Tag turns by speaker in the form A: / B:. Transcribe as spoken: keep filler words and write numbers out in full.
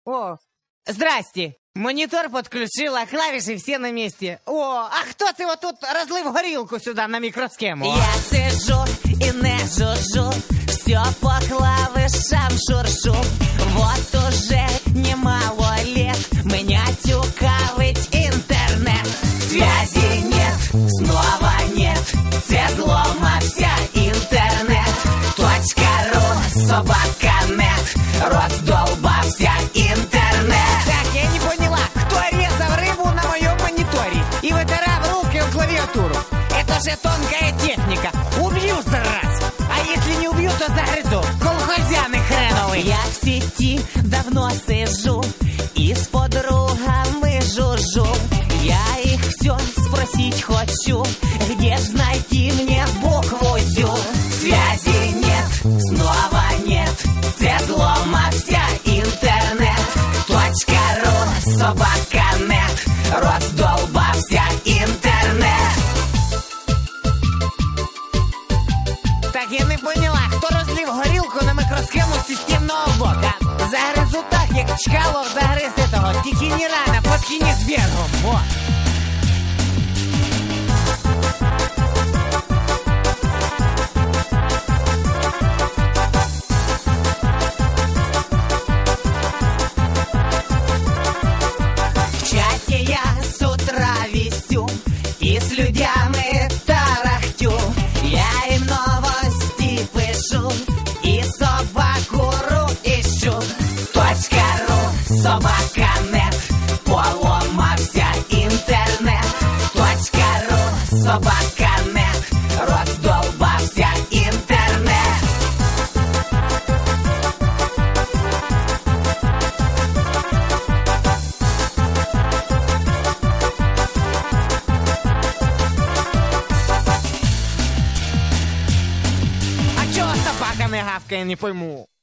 A: О, здрасте. Монитор подключила, клавиши все на месте. О, а кто ты вот тут разлив горілку сюда на микросхему?
B: Я сижу і не жужжу, все по клавишам шуршу. Вот уже немало лет меня тюкавить интернет. Связи нет, снова нет, це зломався интернет. Точка ру, собака нет, роздолбався интернет.
A: Так, я не поняла, кто резал рыбу на моем мониторе и вытирал руки в клавиатуру? Это же тонкая техника. Убью раз. А если не убью, то загрызу. Колхозяны хреновый.
B: Я в сети давно сижу и с подругами жужжу. Я их все спросить хочу, где ж найти мне букву Зю? Связи нет, снова нет, це зломався интернет. Точка ру, собака нет, роздолбався интернет.
A: Так, я не поняла, хто розлив горілку на микросхему системного блока? Загризу так, як Чкалов загриз этого, тільки не рано, под кінець бігом. Во.
B: В чате я с утра висю и с людьми тарахтю. Я им новости пишу и собаку ру ищу. Точка ру, собака нет, поломався интернет. Точка ру, собака нет, роздолбався интернет.
A: А чого собака не гавкає, не пойму.